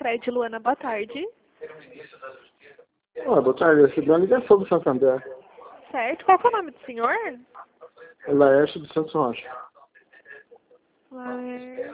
Sicredi, Luana, boa tarde. Boa tarde, eu recebi uma ligação do Santander. Certo, qual que é o nome do senhor? Laércio dos Santos Rocha. Laércio.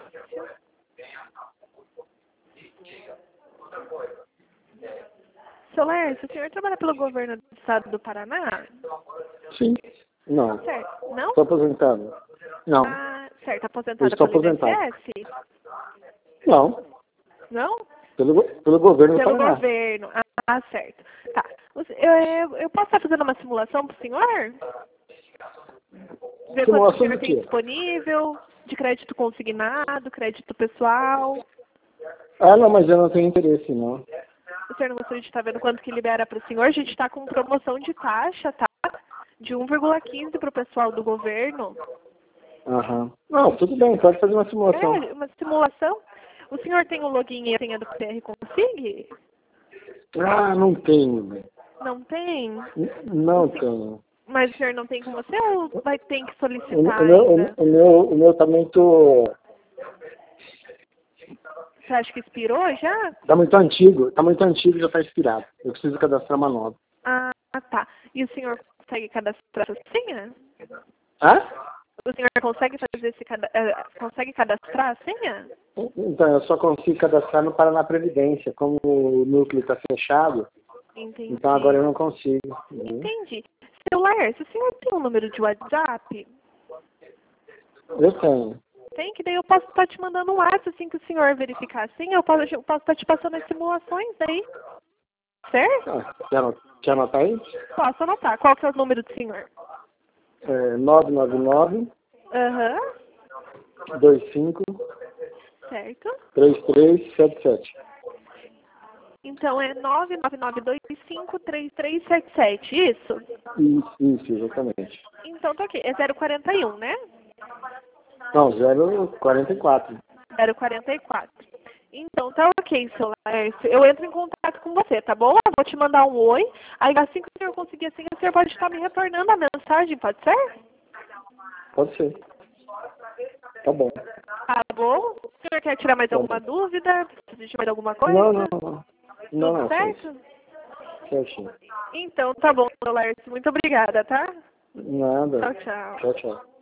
Seu Laércio, o senhor trabalha pelo governo do estado do Paraná? Sim. Não. Certo, não? Estou aposentado. Não. Ah, certo, Eu aposentada estou pelo aposentado. INSS? Não. Não? Pelo governo do Pelo Paraná. governo. Ah, certo. Tá. Eu posso estar fazendo uma simulação para o senhor? Ver quanto o Simulação senhor do tem quê? disponível, de crédito consignado, crédito pessoal. Ah, não, mas eu não tenho interesse, não. O senhor não gostaria de estar vendo quanto que libera para o senhor? A gente está com promoção de taxa, tá? De 1,15 para o pessoal do governo. Aham. Não, tudo bem, pode fazer uma simulação. É, uma simulação. O senhor tem o login e a senha do PR Consig? Ah, não tenho. Não tem? Não tenho. Mas o senhor não tem com você ou vai ter que O solicitar meu, ainda? o meu tá muito... Você acha que expirou já? Tá muito antigo, já tá expirado. Eu preciso cadastrar uma nova. Ah, tá. E o senhor consegue cadastrar essa senha? Hã? O senhor consegue fazer consegue cadastrar a senha? Então, eu só consigo cadastrar no Paraná Previdência. Como o núcleo está fechado, Entendi. então agora eu não consigo. Entendi. Celular, se o senhor tem um número de WhatsApp, Eu tenho. tem que daí eu posso estar te mandando um WhatsApp assim que o senhor verificar a senha, eu posso estar te passando as simulações daí. Certo? Ah, quer anotar aí? Posso anotar. Qual que é o número do senhor? 999 Aham. 25 Certo. 3377. Então é 999253377, isso? Isso, exatamente. Então tá aqui, é 041, né? Não, 044. 044. Então tá ok, seu Laércio. Eu entro em contato com você, tá bom? Eu vou te mandar um oi. Aí assim que o senhor conseguir assim, o senhor pode estar me retornando a mensagem, pode ser? Pode ser. Tá bom. Tá bom? O senhor quer tirar mais Tá alguma bom. dúvida? Precisa de mais alguma coisa? Não, não, não. Não, Tudo não, só isso. certo? Certinho. Então tá bom, seu Laércio. Muito obrigada, tá? Nada. Tchau, tchau. Tchau, tchau.